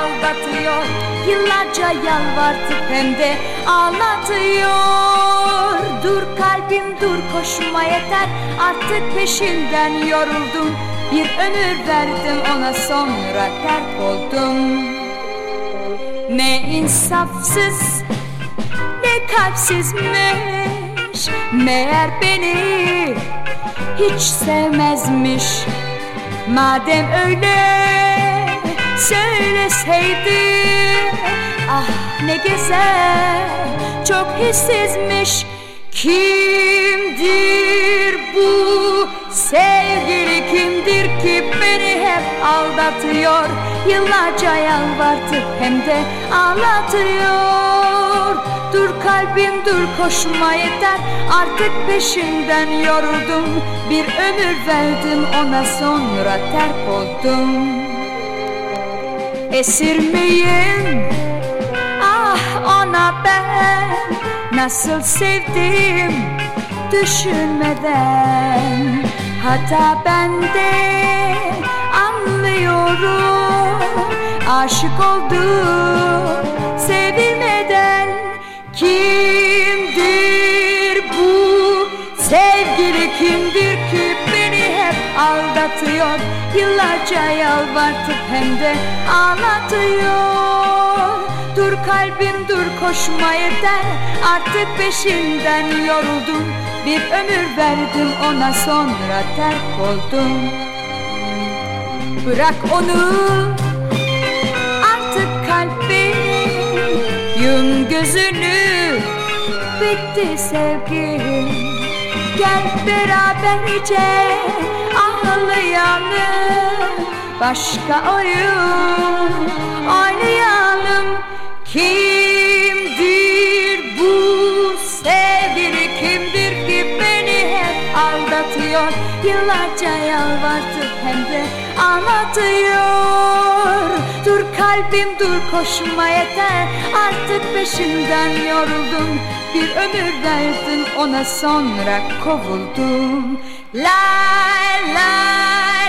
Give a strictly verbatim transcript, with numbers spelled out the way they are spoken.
aldatıyor. Yıllarca yalvartıp hem de ağlatıyor. Dur kalbim dur, koşma yeter, artık peşinden yoruldum. Bir ömür verdim ona, sonra terk oldum. Ne insafsız, ne kalpsizmiş, meğer beni hiç sevmezmiş. Madem öyle söyleseydi, ah ne güzel, çok hissizmiş. Kimdir bu sevgili, kimdir ki beni hep aldatıyor? Yıllarca yalvartıp hem de ağlatıyor. Dur kalbim dur, koşma yeter, artık peşinden yoruldum. Bir ömür verdim ona, sonra terk oldum. Esir miyim? Ah ona ben nasıl sevdim düşünmeden. Hata bende, anlıyorum. Aşık oldum sevilmeden. Kimdir bu sevgili, kimdir ki beni hep aldatıyor? Yıllarca yalvartıp hem de ağlatıyor. Dur kalbim dur, koşma yeter, artık peşinden yoruldum. Bir ömür verdim ona, sonra terk oldum. Bırak onu artık kalbim, yum gözünü, bitti sevgim. Gel beraberce ağlayalım, başka oyun oynayalım. Kimdir bu sevgili, kimdir ki beni hep aldatıyor? Yıllarca yalvartıp hem de ağlatıyor. Dur kalbim dur, koşma yeter, artık peşinden yoruldum. Bir ömür verdim ona, sonra kovuldum. Lay lay